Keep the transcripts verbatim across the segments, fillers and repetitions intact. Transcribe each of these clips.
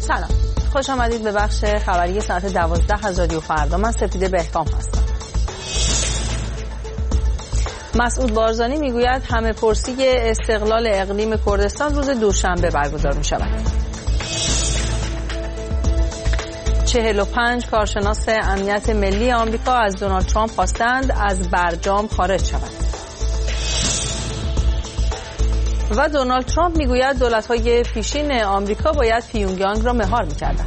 سلام، خوش آمدید به بخش خبری ساعت دوازده از رادیو فردا. من سپیده بهکام هستم. مسعود بارزانی میگوید همه پرسی استقلال اقلیم کردستان روز دوشنبه برگزار می شود. چهل و پنج کارشناس امنیت ملی آمریکا از دونالد ترامپ خواستند از برجام خارج شود. و دونالد ترامپ میگوید دولت‌های پیشین آمریکا باید پیونگیانگ را مهار می‌کردند.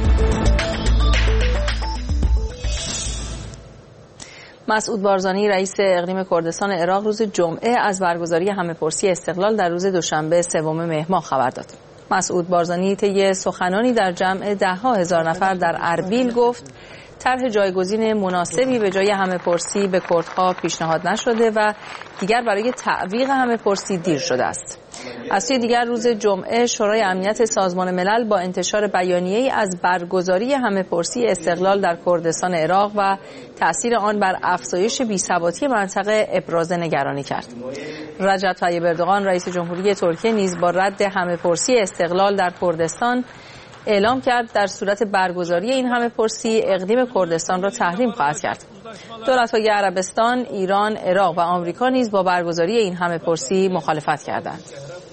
مسعود بارزانی رئیس اقلیم کردستان عراق روز جمعه از برگزاری همه‌پرسی استقلال در روز دوشنبه سوم مهر ماه خبر داد. مسعود بارزانی طی سخنانی در جمع ده‌ها هزار نفر در اربیل گفت طرح جایگزین مناسبی به جای همه‌پرسی به کردها پیشنهاد نشده و دیگر برای تعویق همه‌پرسی دیر شده است. از سوی دیگر روز جمعه شورای امنیت سازمان ملل با انتشار بیانیه‌ای از برگزاری همه‌پرسی استقلال در کردستان عراق و تأثیر آن بر افزایش بی‌ثباتی منطقه ابراز نگرانی کرد. رجب طیب اردوغان رئیس جمهوری ترکیه نیز با رد همه‌پرسی استقلال در کردستان اعلام کرد در صورت برگزاری این همه‌پرسی اقلیم کردستان را تحریم خواهد کرد. دولت‌های عربستان، ایران، عراق و آمریکا نیز با برگزاری این همه‌پرسی مخالفت کردند.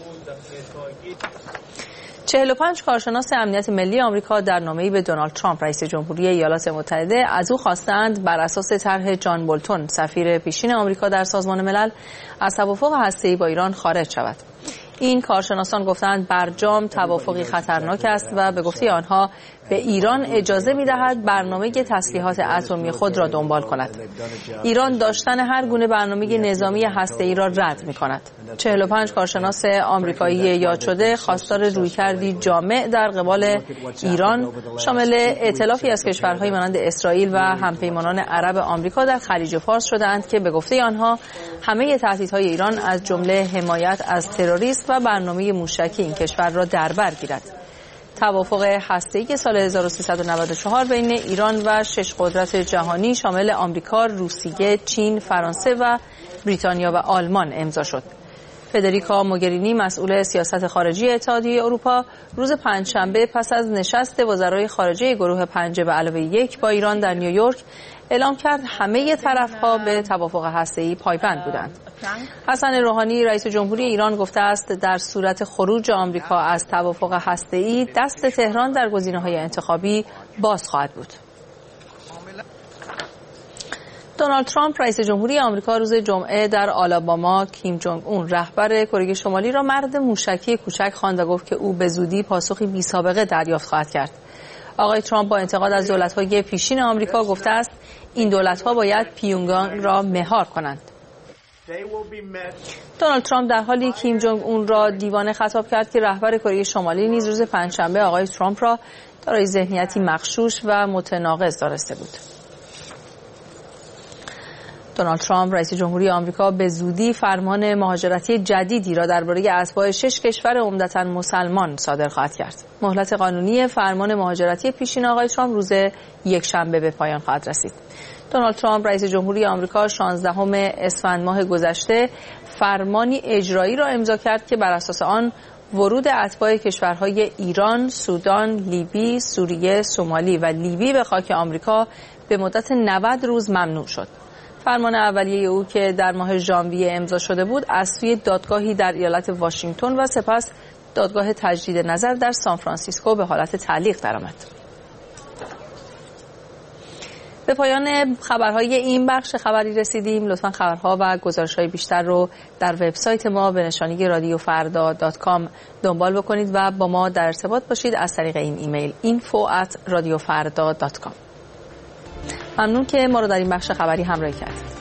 چهل و پنج کارشناس امنیت ملی آمریکا در نامه‌ای به دونالد ترامپ رئیس جمهوری ایالات متحده از او خواستند بر اساس طرح جان بولتون سفیر پیشین آمریکا در سازمان ملل از توافق هسته‌ای با ایران خارج شود. این کارشناسان گفتند برجام توافقی خطرناک است و به گفته آنها به ایران اجازه می‌دهد برنامه تسلیحات اتمی خود را دنبال کند. ایران داشتن هر گونه برنامه نظامی هسته‌ای را رد می‌کند. چهل و پنج کارشناس آمریکایی یاد شده خواستار رویکردی جامع در قبال ایران شامل ائتلافی از کشورهای مانند اسرائیل و همپیمانان عرب آمریکا در خلیج فارس شدند که به گفته آنها همه تهدیدهای ایران از جمله حمایت از تروریست و برنامه موشکی این کشور را در بر گیرد. توافق هسته‌ای سال هزار و سیصد و نود و چهار بین ایران و شش قدرت جهانی شامل آمریکا، روسیه، چین، فرانسه و بریتانیا و آلمان امضا شد. فدریکا موگرینی مسئول سیاست خارجی اتحادیه اروپا روز پنجشنبه پس از نشست وزرای خارجه گروه پنج به علاوه یک با ایران در نیویورک اعلام کرد همه طرف‌ها به توافق هسته‌ای پایبند بودند. حسن روحانی رئیس جمهوری ایران گفته است در صورت خروج آمریکا از توافق هسته‌ای دست تهران در گزینه‌های انتخابی باز خواهد بود. دونالد ترامپ رئیس جمهوری آمریکا روز جمعه در آلاباما کیم جونگ اون رهبر کره شمالی را مرد موشکی کوچک خواند و گفت که او به زودی پاسخی بی‌سابقه دریافت خواهد کرد. آقای ترامپ با انتقاد از دولت‌های پیشین آمریکا گفته است این دولت‌ها باید پیونگیانگ را مهار کنند. دونالد ترامپ در حالی کیم جونگ اون را دیوانه خطاب کرد که رهبر کره شمالی نیز روز پنجشنبه آقای ترامپ را دارای ذهنیتی مغشوش و متناقض دانسته بود. دونالد ترامپ رئیس جمهوری آمریکا به زودی فرمان مهاجرتی جدیدی را درباره اتباع شش کشور عمدتاً مسلمان صادر خواهد کرد. مهلت قانونی فرمان مهاجرتی پیشین آقای ترامپ روز یکشنبه به پایان خواهد رسید. دونالد ترامپ رئیس جمهوری آمریکا شانزدهم اسفند ماه گذشته فرمانی اجرایی را امضا کرد که بر اساس آن ورود اتباع کشورهای ایران، سودان، لیبی، سوریه، سومالی و لیبی به خاک آمریکا به مدت نود روز ممنوع شد. فرمان اولیه او که در ماه ژانویه امضا شده بود از سوی دادگاهی در ایالت واشنگتن و سپس دادگاه تجدید نظر در سان فرانسیسکو به حالت تعلیق درآمد. به پایان خبرهای این بخش خبری رسیدیم. لطفاً خبرها و گزارش‌های بیشتر رو در وبسایت ما به نشانی رادیو فردا دات کام دنبال بکنید و با ما در ارتباط باشید از طریق این ایمیل اینفو ات رادیو فردا دات کام. ممنون که ما رو در این بخش خبری همراهی کردید.